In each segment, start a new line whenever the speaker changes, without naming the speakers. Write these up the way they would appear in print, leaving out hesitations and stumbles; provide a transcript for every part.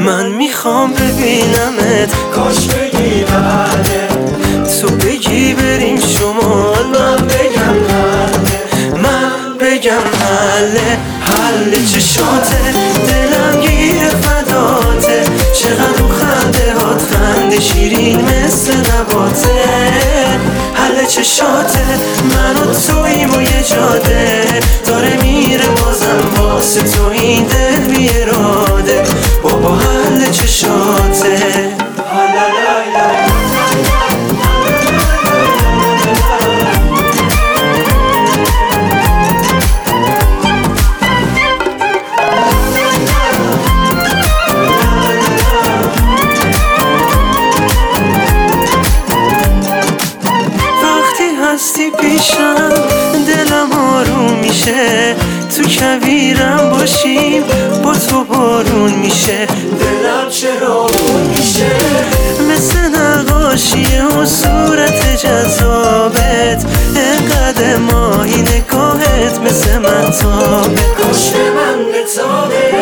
من میخوام ببینمت، کاش بگی بله، تو بگی بریم شمال، من بگم حله، من بگم حله. حل چشاته، دلم گیر فداته، چقدر اون خنده هات خنده شیرین مثل نباته. حل چشاته، من و توییم و یه جاده داره میره بازم واسه تو این دل بی اراده. بابا حل چشاته. هستی پیشم دلم آروم میشه، تو کویرم باشیم با تو بارون میشه. دلم چرا آروم میشه مثل نقاشیه و صورت جذابت، انقدر ماهی نگاهت مثل مهتابه، کاش به من بتابه.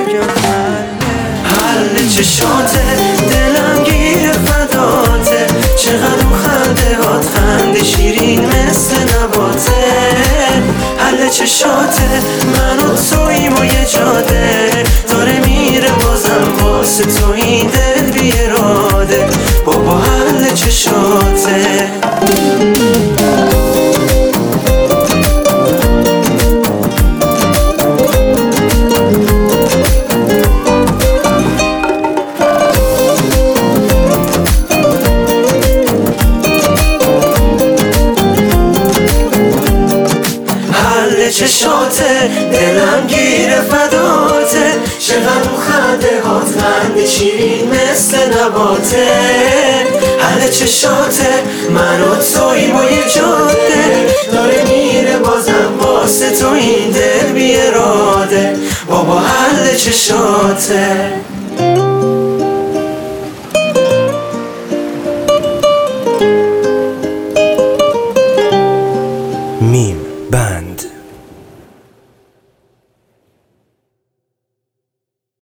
حل چشاته، دلم گیر فداته، چقدر اون خنده هات خنده شیرین مثل نباته. حل چشاته، من و توییم و یه جاده داره میره بازم واسه تو این دل بی اراده. بابا حل چشاته. چشاته، دلم گیر فداته، چقدر اون خنده هات خنده شیرین مثل نباته. حل چشاته، من و توییم و یه جاده داره میره بازم واسه تو این دل بی اراده. بابا حل چشاته.